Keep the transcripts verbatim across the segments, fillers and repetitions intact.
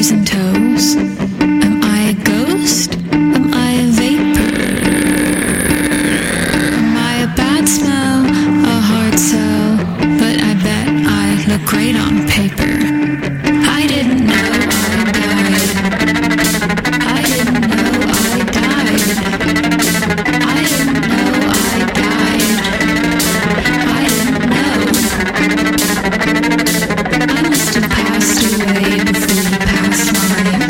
fingers and toes. Am I a ghost? Am I a vapor? Am I a bad smell? A hard sell? But I bet I look great on paper. I didn't know I died. I didn't know I died. I didn't know I died. I didn't know. I must have passed away before you passed mine.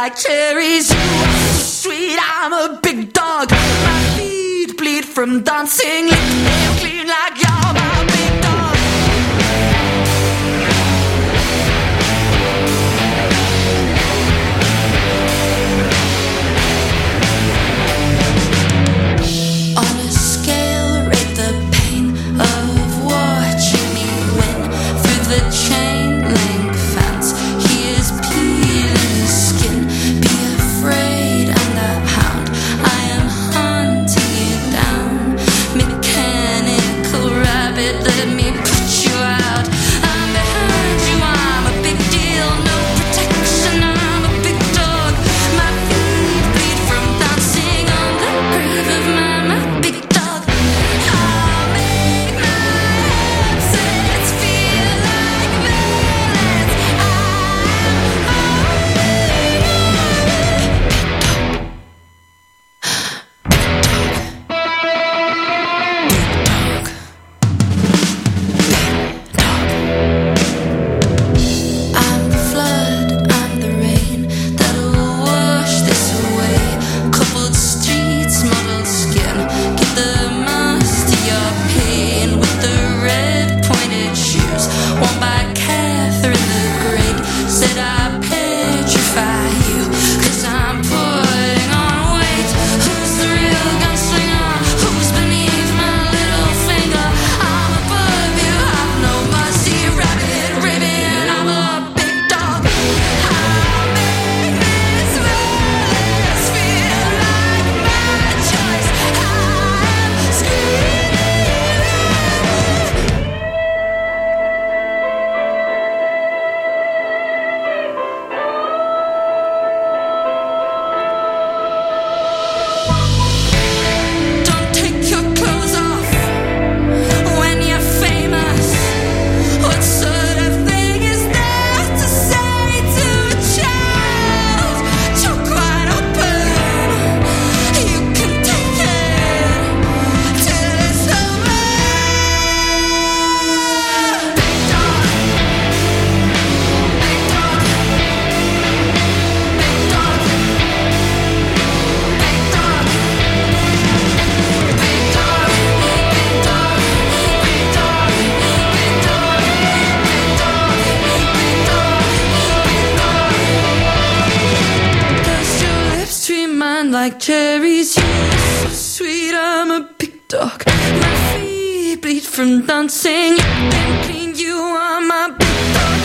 like cherries. You are so sweet, I'm a big dog. My feet bleed from dancing. Lick them clean like you're my big dog. On a scale, rate the pain of watching me win through the chain link fence. He is peeling his skin. Be afraid, I'm the hound. I am hunting you down. Mechanical rabbit, let me put you out. I'm behind you, I'm a big deal. No protection, I'm a big dog. My feet bleed from dancing on the grave of my, my big dog. I'll make my absence feel like violence. I'm the flood, I'm the rain that'll wash this away. Coupled streets, mottled skin, get the most of your pain. With the red pointed shoes worn by Catherine the Great, said I petrify you, cause I'm putting on weight. Who's the real gunslinger? Who's beneath my little finger? I'm above you, I've no mercy. Rabbit, raven, I'm a big dog. I'll make this violence feel like my choice. I'm screaming. Don't take your clothes off when you're famous. What sort of thing is that to say to a child? Choke wide open, you can take it till it's over. Big dog, big dog, big dog, big dog, big dog, big dog, big dog, big dog, big dog, big dog, big dog. Dust your lips, treat mine like cherries. You're so sweet, I'm a big dog. My feet bleed from dancing. Then clean, you are my big dog.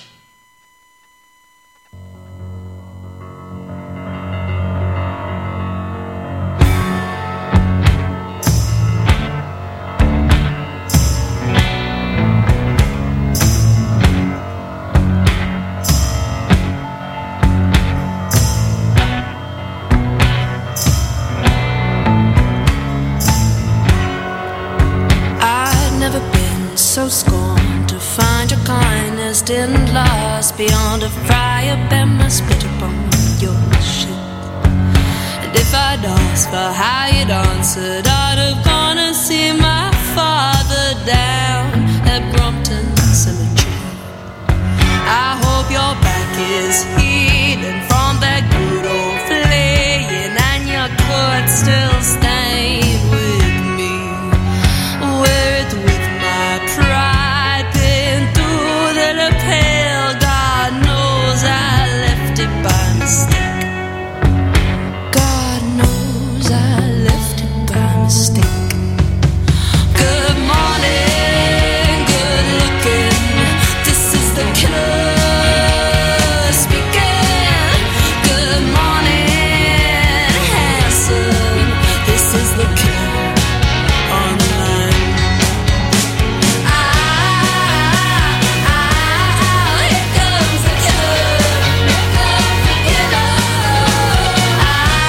I'd never been so scorned to find your kindness didn't last beyond a fryer. Bet my spit upon your shit. And if I'd asked for how you'd answered, I'd have gone and see my father down at Brompton Cemetery. I hope your back is healing from that good old flaying, and your could still stayed with me. Wear it with my pride pinned through the lapel. God knows I left it by mistake. God knows I left it by mistake. Good morning, good looking. This is the killer speaking. Good morning, handsome. This is the killer on the line. Ah, ah, ah, here comes the killer. Here comes the killer. Ah,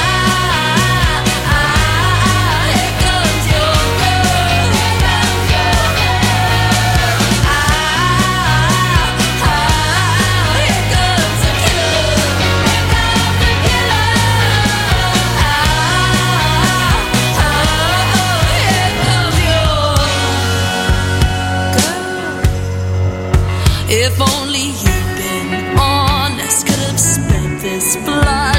ah, here comes your girl. Here comes your girl. Ah, ah, here comes the killer. Here comes the killer. Ah, ah, here comes your girl. If only you'd been honest, could have spent this blood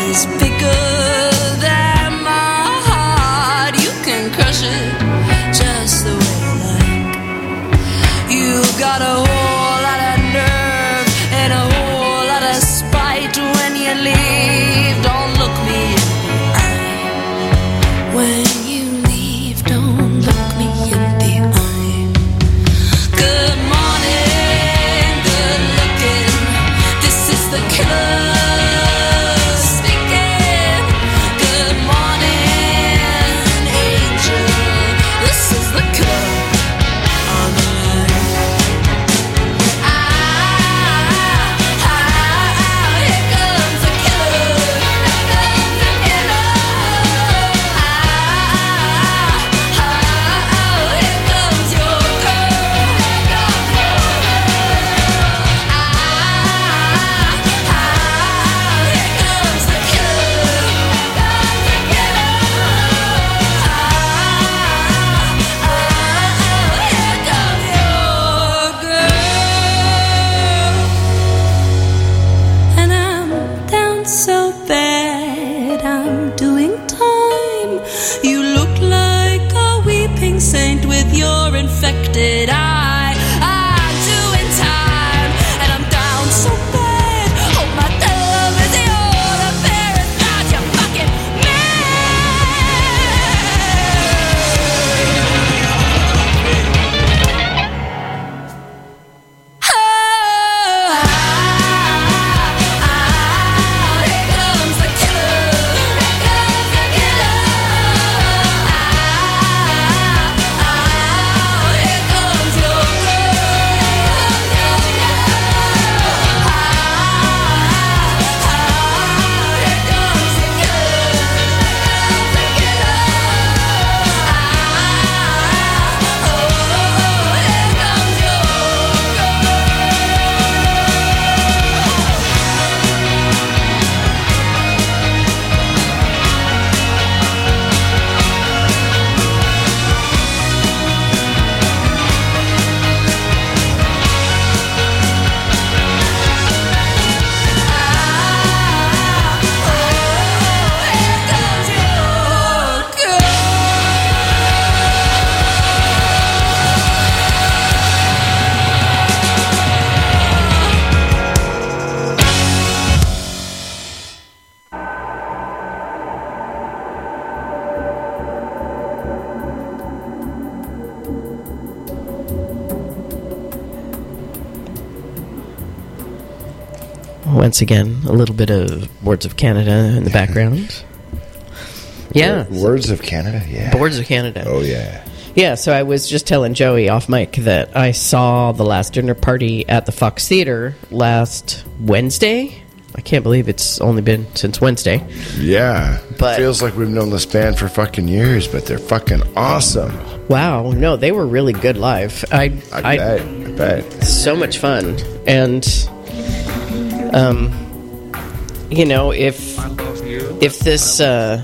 is bigger than my heart. You can crush it just the way you like. You got a whole lot of nerve and a whole lot of spite. When you leave, don't look me in the eye. When you leave, don't look me in the eye. Good morning, good looking. This is the killer speaking. Good morning, angel. This is the killer on the line. Ah, ah, ah, here comes the killer. Here comes the killer. Ah, ah, ah, here comes your girl. Here comes your girl. Ah, ah, here comes the killer. Here comes the killer. Ah, ah, here comes your girl. And I'm down so bad, I'm doing time. You look like a weeping saint with your infected eye. I'm doing time, and I'm down so bad. Oh, my love is your affair. It's not your fucking here comes the killer. Here comes the killer. Here comes your girl. Here comes your Once again, a little bit of Boards of Canada in the background. Yeah. Words of Canada? Yeah. Boards of Canada. Oh, yeah. Yeah, so I was just telling Joey off mic that I saw the last dinner party at the Fox Theater last Wednesday. I can't believe it's only been since Wednesday. Yeah. But- feels like we've known this band for fucking years, but they're fucking awesome. Wow, no, they were really good live. I, I, bet. I bet. So much fun. And, um, you know, if if this uh,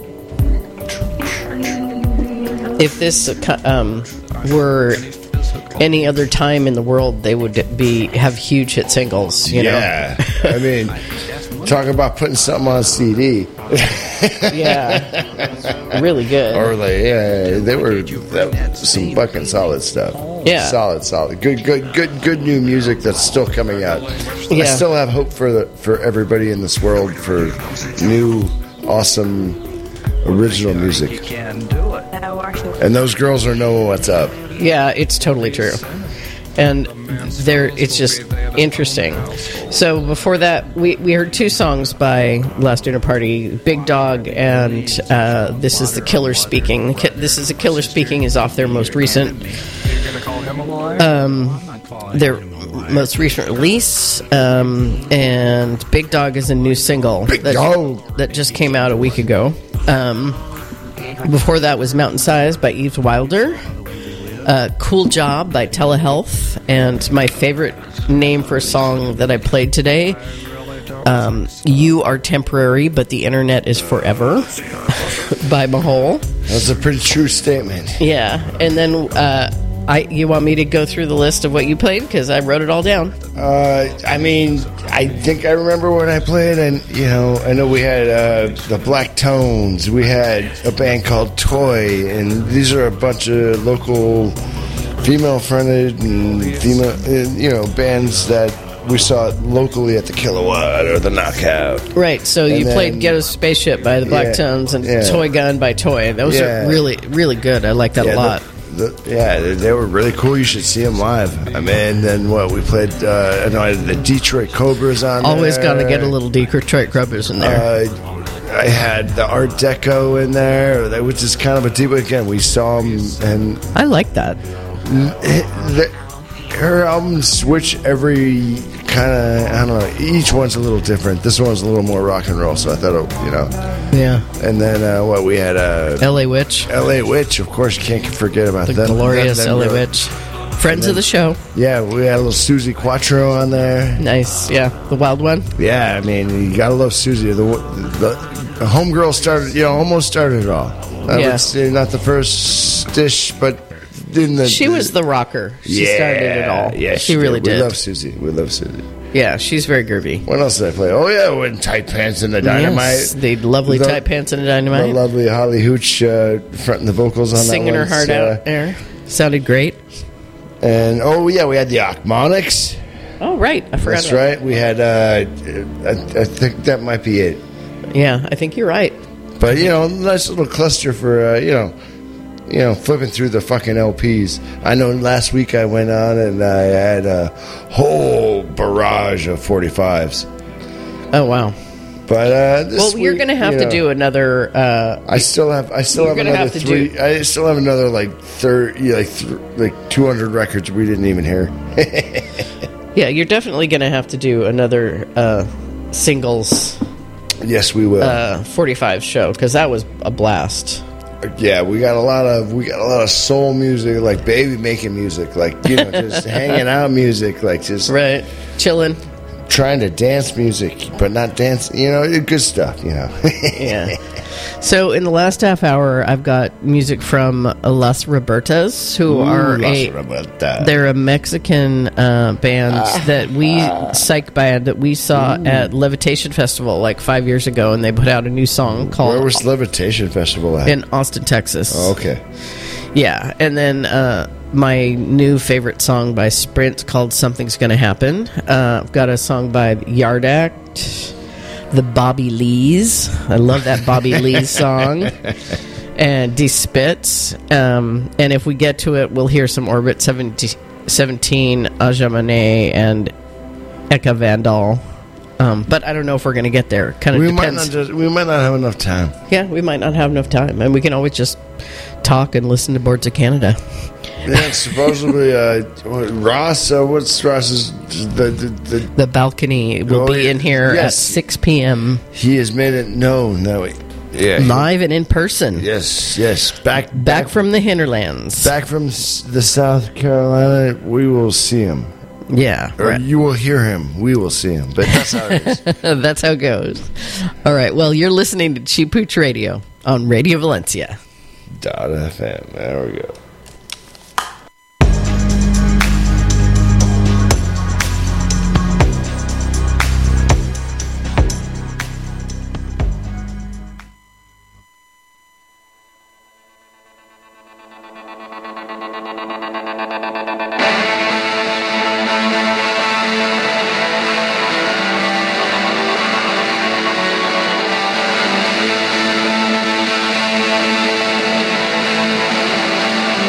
if this uh, um, were any other time in the world, they would be have huge hit singles. You yeah. know? I mean, talk about putting something on C D. Yeah, really good. Or like, yeah, they were that was some fucking solid stuff. Yeah, solid, solid, good, good, good, good new music that's still coming out. Yeah. I still have hope for the for everybody in this world for new, awesome, original music. And those girls are knowing what's up. Yeah, it's totally true. And there, it's just interesting. So before that, we, we heard two songs by Last Dinner Party, Big Dog and uh, This Is the Killer Speaking. This Is the Killer Speaking is off their most recent um, their most recent release, um, and Big Dog is a new single Big that, Dog. that just came out a week ago. Um, before that was Mountain Size by Yves Wilder. Uh, Cool Job by Telehealth, and my favorite name for a song that I played today, um, You Are Temporary, But the Internet is Forever by Mahol. That's a pretty true statement. Yeah, and then uh, I you want me to go through the list of what you played? Because I wrote it all down. Uh, I mean, I think I remember when I played, and you know, I know we had uh, the Black Tones. We had a band called Toy, and these are a bunch of local female-fronted and female, uh, you know, bands that we saw locally at the Kilowatt or the Knockout. Right. So And you then- played Ghetto Spaceship by the Black Yeah, Tones and yeah. Toy Gun by Toy. Those Yeah. are really, really good. I like that Yeah, a lot. The, the, yeah, they, they were really cool. You should see them live. I mean, and then what we played? Uh, I know I had the Detroit Cobras on. Always there. got to get a little Detroit Grubbers in there. Uh, I had the Art Deco in there, that which is kind of a deep. Again, we saw them, and I like that. the, her albums switch every kind of. I don't know. Each one's a little different. This one's a little more rock and roll, so I thought, it, you know. Yeah. And then uh, what we had, uh, L A Witch. L A Witch. Of course, you can't forget about The them. glorious them- them L A really- Witch. Friends of the show. Yeah, we had a little Susie Quattro on there. Nice. Yeah. The Wild One. Yeah, I mean, you gotta love Susie. The, the, the homegirl started, you know, almost started it all. I Yeah. would say not the first dish, but in the. She was the rocker. She yeah, started it all. Yeah, she, really did. did. We love Susie. We love Susie. Yeah, she's very groovy. What else did I play? Oh yeah, when Tight Pants and the Dynamite. Yes, the lovely The- tight pants and a The dynamite. lovely Holly Hooch uh, fronting the vocals on Singing that her one. heart Uh, out there. Sounded great. And oh yeah, we had the Achmonics. Oh, right. I forgot. That's about- right. We had. Uh, I, I think that might be it. Yeah, I think you're right. But you know, nice little cluster for uh, you know, you know, flipping through the fucking L Ps. I know last week I went on and I had a whole barrage of forty-fives. Oh, wow. But uh, this Well, you're week, going to have you to know, do another. Uh, I still have. I still You're have gonna another have to three. do- I still have another like thirty, like th- like two hundred records we didn't even hear. yeah, you're definitely going to have to do another uh, singles Yes, we will. uh, forty-five show because that was a blast. Yeah, we got a lot of we got a lot of soul music, like baby making music, like you know, just hanging out music, like just Right. Chilling. trying to dance music, but not dance. You know, good stuff. You know. Yeah. So in the last half hour, I've got music from Las Robertas, who are Ooh, a Las Robertas. they're a Mexican uh, band that we psych band that we saw at Levitation Festival like five years ago, and they put out a new song called Where was Levitation Festival at? in Austin, Texas. Oh, okay. Yeah, and then uh, my new favorite song by Sprint called "Something's Gonna Happen." Uh, I've got a song by Yard Act, the Bobby Lees. I love that Bobby Lees song. And D Spitz. Um, and if we get to it, we'll hear some Orbit seventeen, seventeen Aja Manet, and Eka Vandal. Um, but I don't know if we're going to get there. Kind of We might depends. not just we might not have enough time. Yeah, we might not have enough time, and we can always just talk and listen to Boards of Canada. Yeah, supposedly uh, what, Ross. Uh, what's Ross's the, the, the The balcony will Oh, be yeah. in here Yes. at six p.m. he has made it known that way. Yeah. he- live and in person. Yes. Yes. Back. Back from the hinterlands. Back from s- the South Carolina, we will see him. Yeah, Or right. you will hear him. We will see him. But that's how it is. That's how it goes. All right, well, you're listening to Cheap Pooch Radio on Radio Valencia. Dot F M. There we go. Thank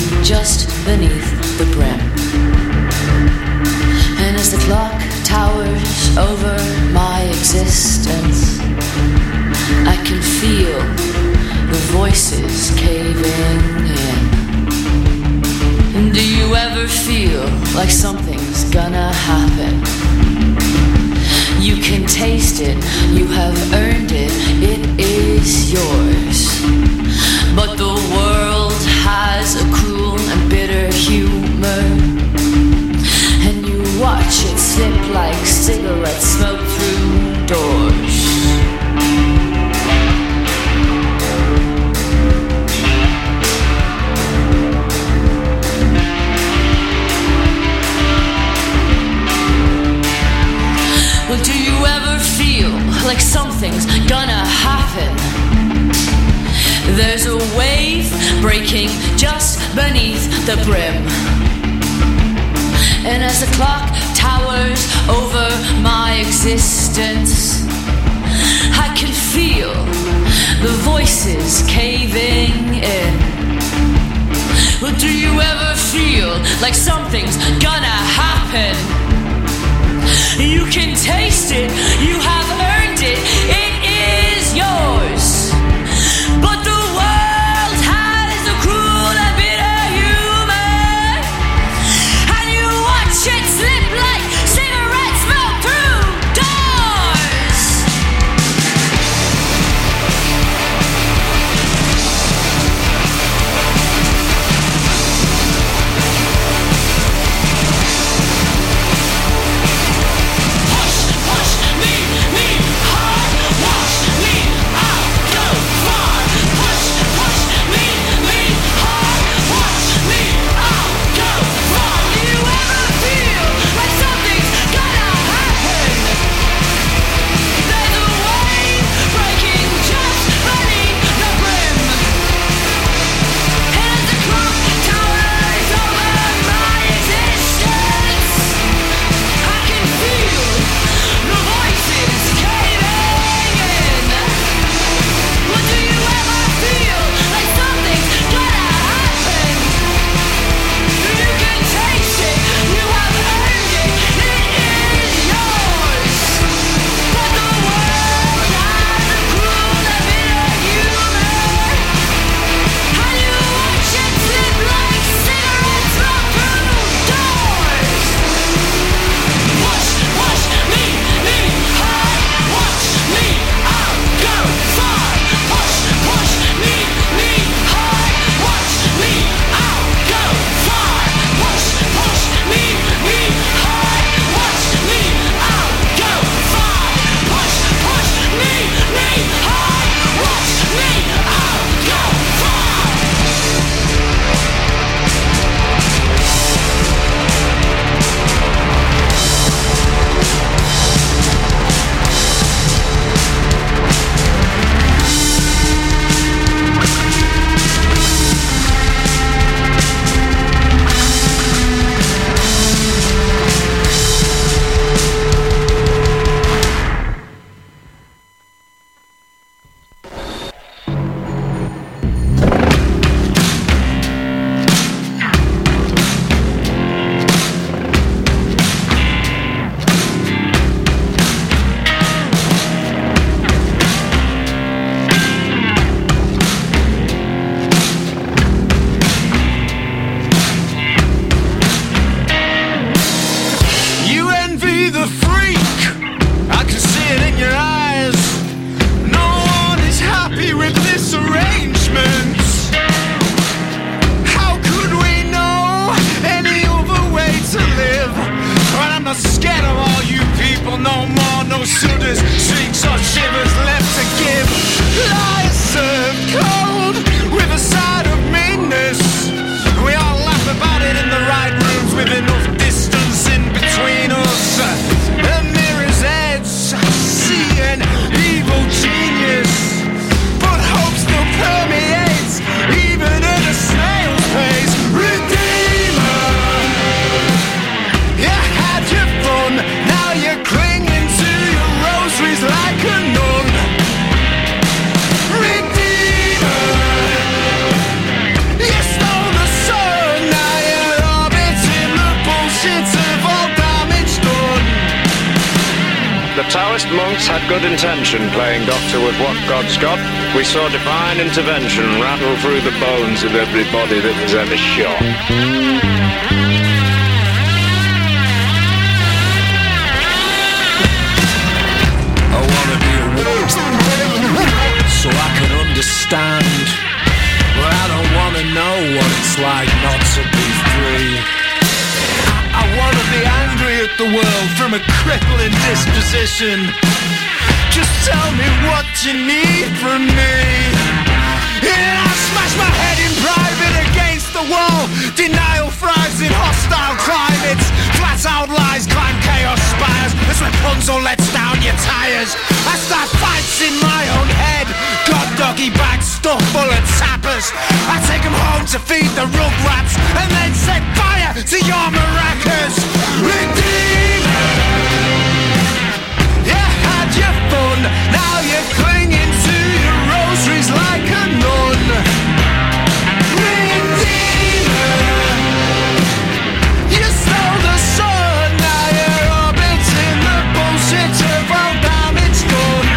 just beneath the brim. And as the clock towers over my existence, I can feel the voices caving in. And do you ever feel like something's gonna happen? You can taste it, you have earned it, it is yours. But the world has a cruel and bitter humor, and you watch it slip like cigarette smoke through doors. Well, do you ever feel like something's gonna happen? There's a wave breaking just beneath the brim. And as the clock towers over my existence, I can feel the voices caving in. Well, do you ever feel like something's gonna happen? You can taste it, you have earned it, it is yours. But the world has a cruel and bitter humor, and you watch it slip like cigarette smoke through doors. Now you're clinging to your rosary. Taoist monks had good intention playing doctor with what God's got. We saw divine intervention rattle through the bones of everybody that was ever shot. I wanna be a wolf so I can understand, but I don't wanna know what it's like not to be free. I, I wanna be angry at the world from a crippling disposition. Just tell me what you need from me. Yeah, I smash my head in private against the wall. Denial thrives in hostile climates. Flat out lies climb chaos spires. As Rapunzel lets down your tires, I start fights in my own head. God doggy bags stuffed full of tappers. I take them home to feed the rugrats and then set fire to your maracas. Redeemer, you had your fun, now you're clinging to your rosaries like a nun. Redeemer, you stole the sun, now you're orbiting the bullshit of all damage done.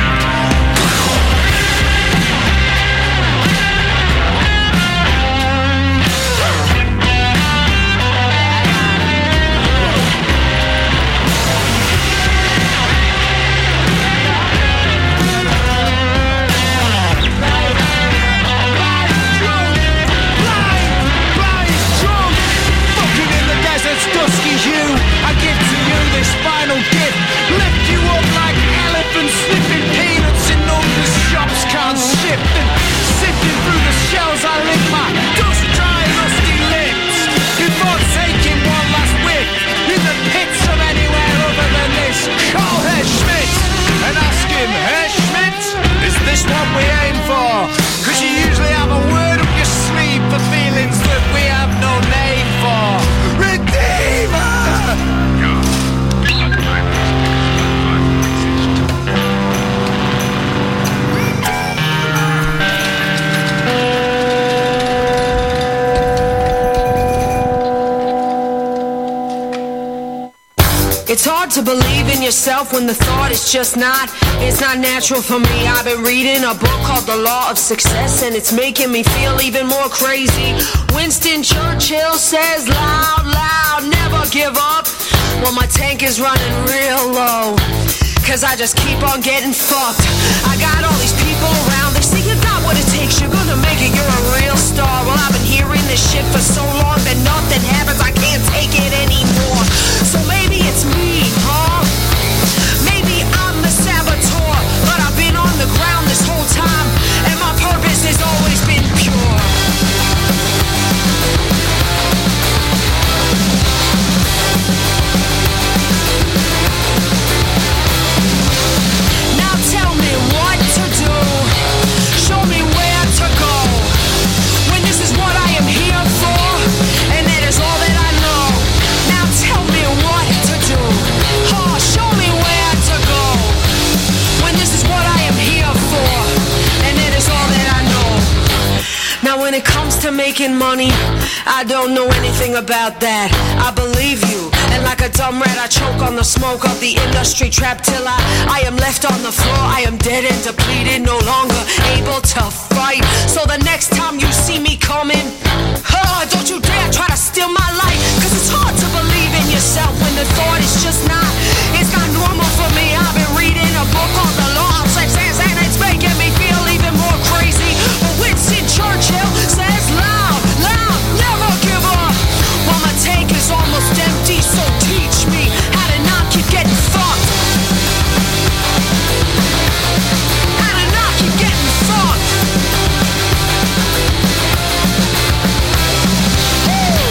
Dusky hue, I give to you this final gift. Lift you up like elephants sniffing peanuts in numbers shops can't shift. And sifting through the shells I lick my dust dry rusty lips before taking one last whiff in the pits of anywhere other than this. Call Herr Schmidt and ask him, Herr Schmidt, is this what we aim for? Cause you usually have a word up your sleeve for feelings that we have no name for. Redeemer! It's hard to believe in yourself when the thought is just not. It's not natural for me. I've been reading a book called The Law of Success, and it's making me feel even more crazy. Winston Churchill says loud, loud, never give up. Well, my tank is running real low, cause I just keep on getting fucked. I got all these people around, they say you got what it takes, you're gonna make it, you're a real star. Well, I've been hearing this shit for so long that nothing happens, I can't take it anymore. So maybe it's me, huh? Maybe I'm the saboteur, but I've been on the ground this whole time, and my purpose has always been pure. Now tell me what to do, show me where to go, when this is what I am here for, and that is all that I know. Now tell me what to do, oh, show me where to go, when this is what I am here for, and that is all that I know. Now when it comes to making money, I don't know anything about that. I believe you, and like a dumb rat I choke on the smoke of the industry trap till I, I am left on the floor. I am dead and depleted, no longer able to fight. So the next time you see me coming, oh, don't you dare try to steal my life, cause it's hard to believe in yourself when the thought is just not. It's not normal for me. I've been reading a book called The Law of Success, and it's making me feel even more crazy. But Winston Churchill says loud, loud, never give up. Well, my tank is almost empty, so teach me how to not keep getting fucked. How to not keep getting fucked. Woo!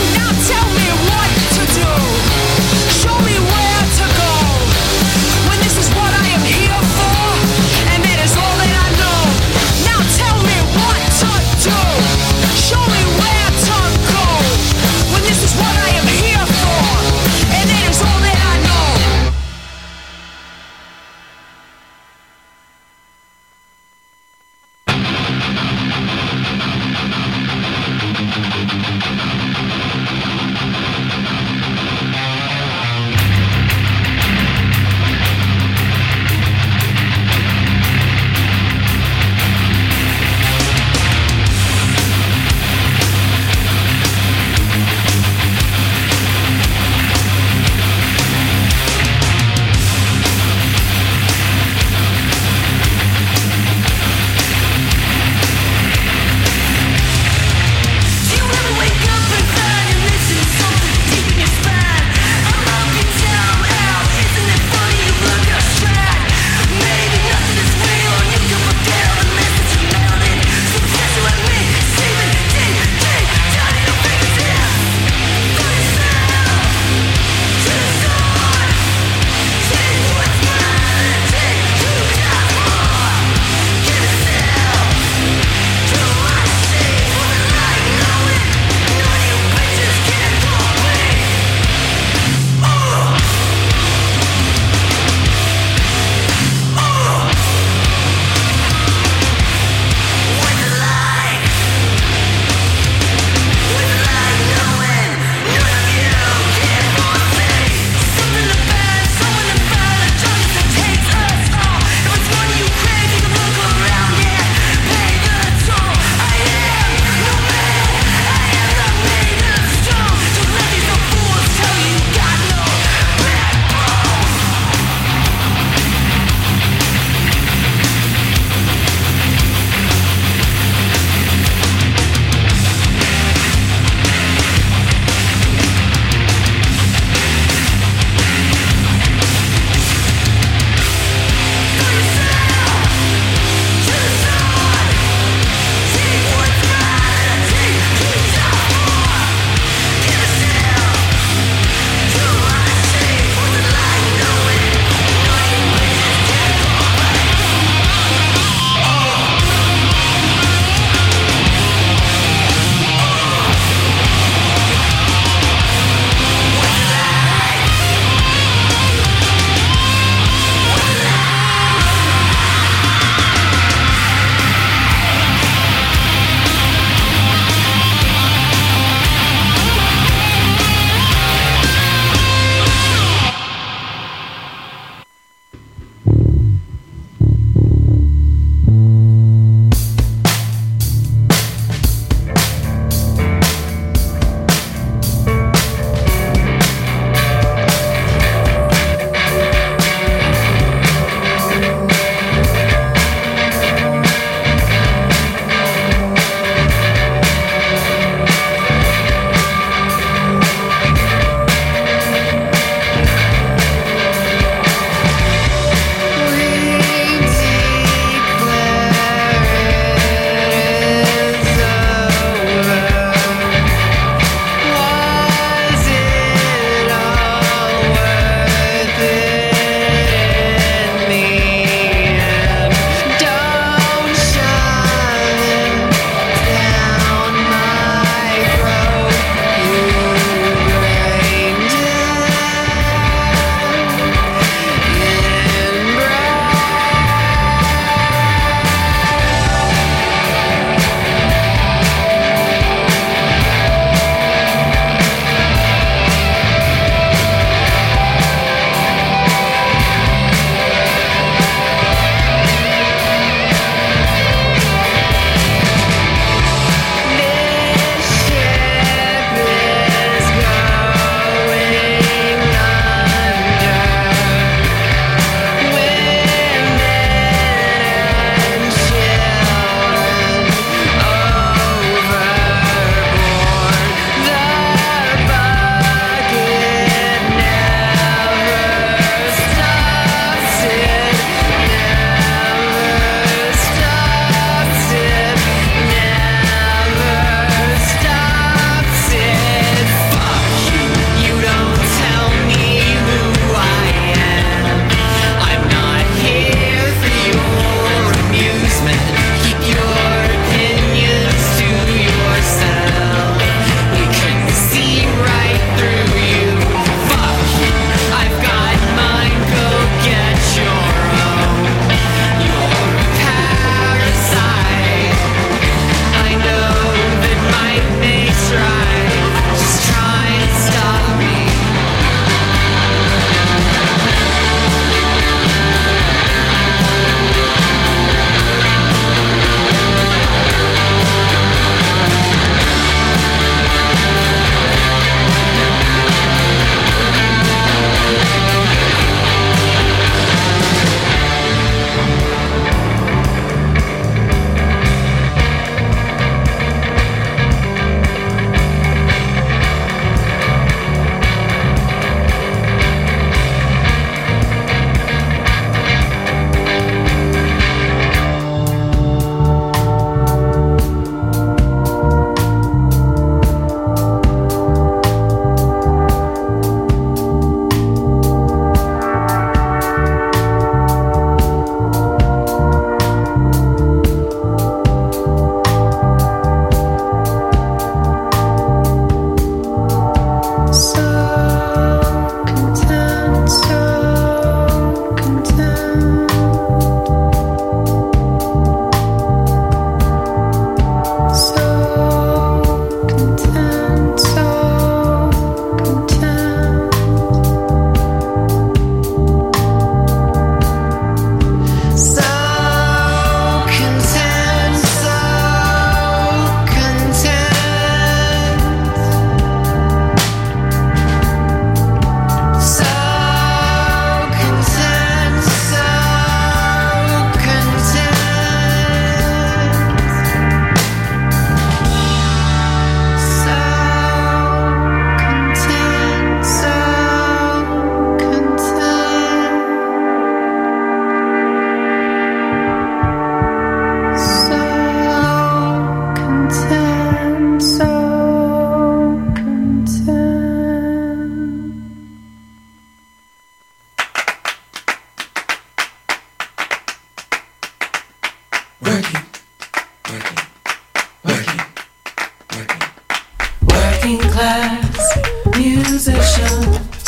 Working class musician.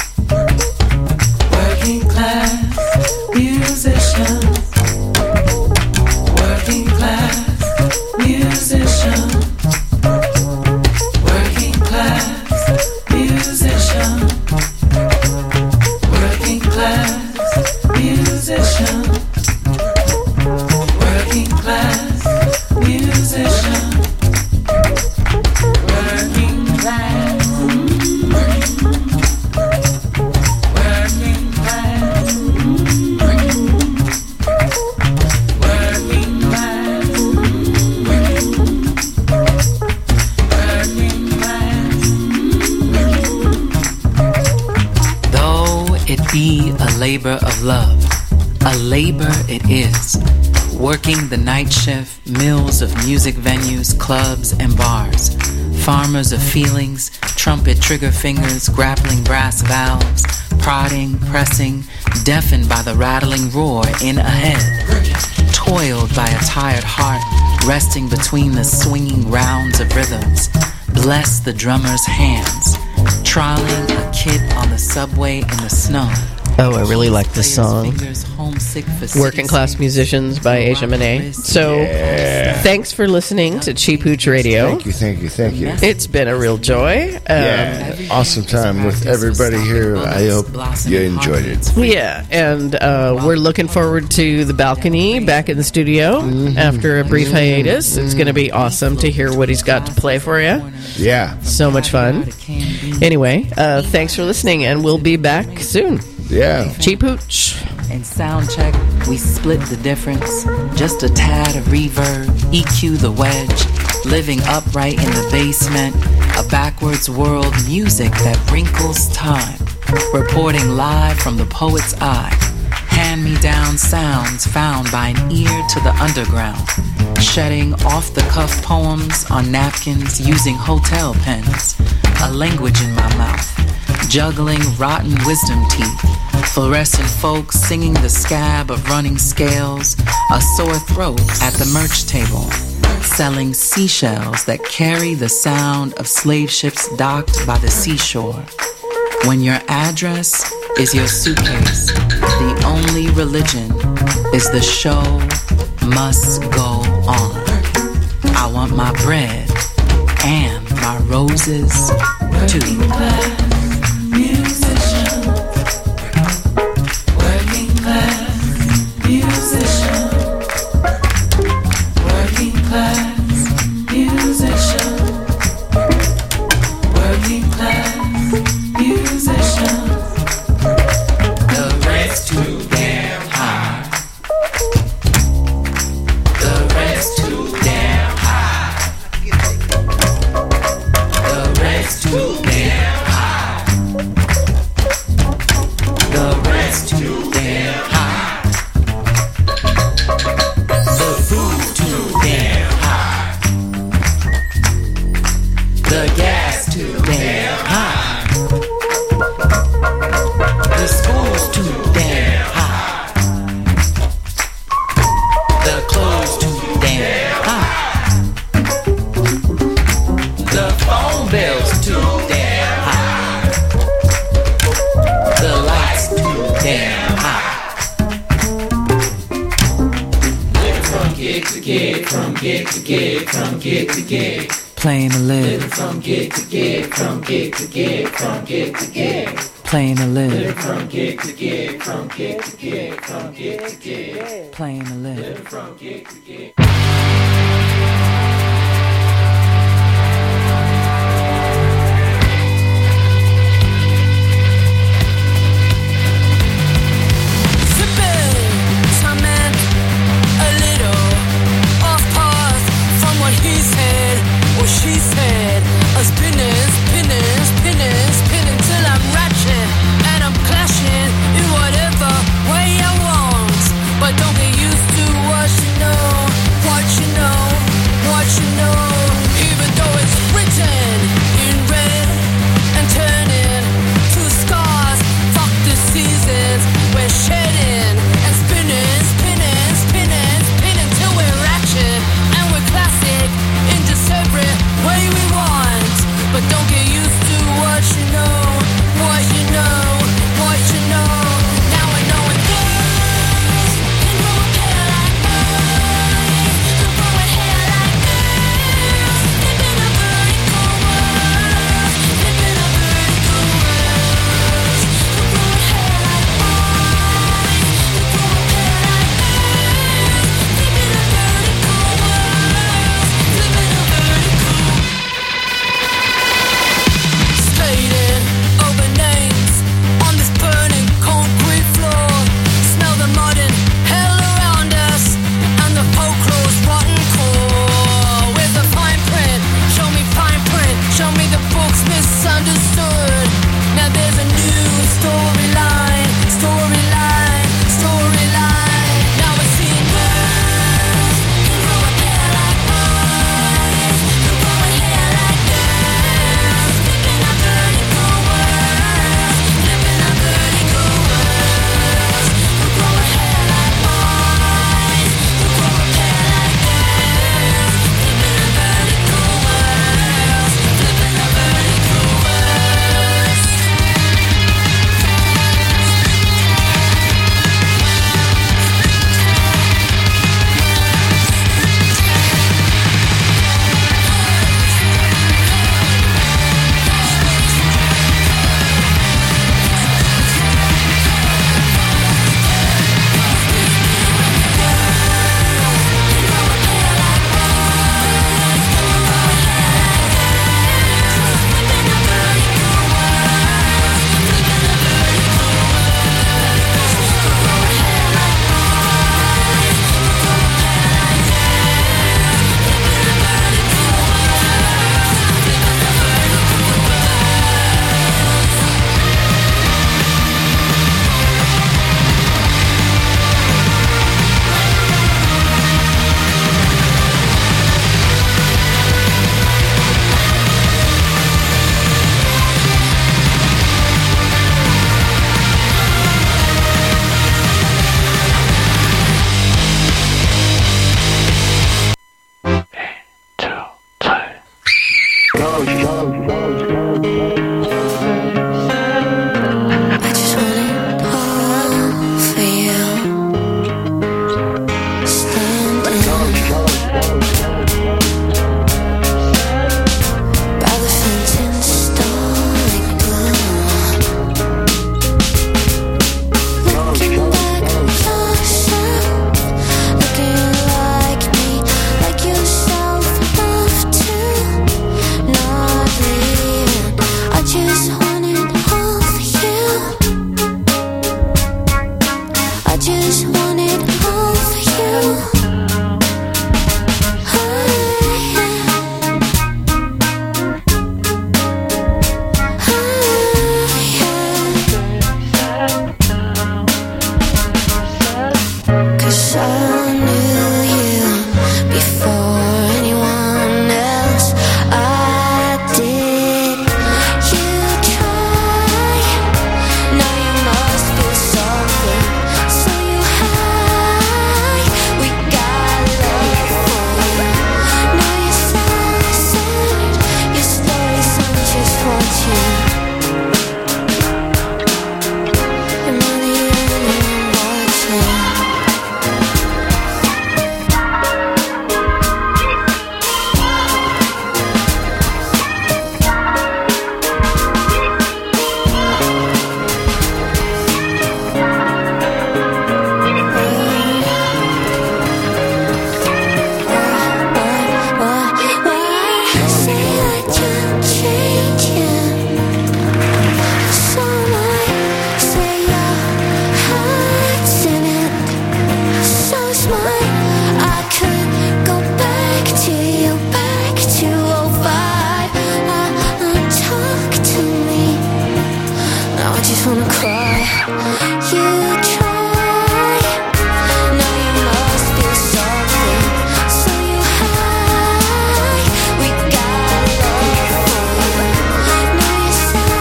Working class musician. Working class musician. Working class musician. Working class musician. Working class musician. Working class. Working class. Working class. Working class. Though it be a labor of love, a labor it is. Working the night shift, mills of music venues, clubs and bars. Farmers of feelings, trumpet trigger fingers, grappling brass valves, prodding, pressing, deafened by the rattling roar in ahead. Toiled by a tired heart, resting between the swinging rounds of rhythms. Bless the drummer's hands, troweling a kid on the subway in the snow. Oh, I really like this song. Working Class Musicians by Asia Monet. So, Yeah. thanks for listening to Cheap Hooch Radio. Thank you, thank you, thank you. It's been a real joy. Um, Yeah, awesome time with everybody here. I hope you enjoyed it. Yeah, and uh, we're looking forward to the balcony back in the studio after a brief hiatus. It's going to be awesome to hear what he's got to play for you. Yeah, So much fun. Anyway, uh, thanks for listening, and we'll be back soon. yeah. Cheap Hooch. In sound check, we split the difference. Just a tad of reverb, E Q the wedge. Living upright in the basement, a backwards world music that wrinkles time. Reporting live from the poet's eye. Hand-me-down sounds found by an ear to the underground. Shedding off-the-cuff poems on napkins using hotel pens. A language in my mouth. Juggling rotten wisdom teeth. Fluorescent folks singing the scab of running scales. A sore throat at the merch table. Selling seashells that carry the sound of slave ships docked by the seashore. When your address is your suitcase, the only religion is the show must go on. I want my bread and my roses too. Musician, working class musician, working class musician, working class musician. The rest too damn high. The rest too damn high. The rest too damn high. The rest too damn high. The food too damn high. The gas too damn high. The school's too damn high. The clothes too damn high. The phone bill's too damn high. The lights too damn high. Living from gig to gig, from gig to gig, from gig to gig. Playing to live. Living from gig to gig, from gig to gig, from gig to gig. Playing to live. Living from gig to gig, from gig to gig, from gig to gig. Playing to live. Living from gig to gig. She said, a spinners, spinners, spinners, spinning till I'm ratchet and I'm clashing in whatever way I want. But don't get used to what you know, what you know, what what you know, what you know, what you know. Now I know it goes. Can grow a hair like mine. Can grow a hair like this. Live in a vertical world. Live in a vertical world. Can grow a hair like mine. Can grow a hair like this. Live in a vertical world. Live in a vertical. Stated over names on this burning concrete floor. Smell the mud and hell around us, and the folklore's rotten core. Where's the fine print? Show me fine print. Show me the books misunderstood. Now there's a new storyline, storyline, storyline. Now we're seeing girls can grow a hair like mine, can grow a hair like girls. Live in a vertical world, live in a vertical world. Can grow a hair like mine, can grow a hair like girls. Live in a vertical world, live in a vertical world. I just want it all for you. Standing by the fence in the starlight glow. Looking back at yourself, looking like me, like yourself, love too. Not leaving. I just want it all for you. I just want it all for you. Cause I knew you before anyone else. I did. You try. Now you must feel something. So you hide. We got love for you. Now you're so sad. Your stories I'm just watching. Am I the only one watching? I just wanna cry.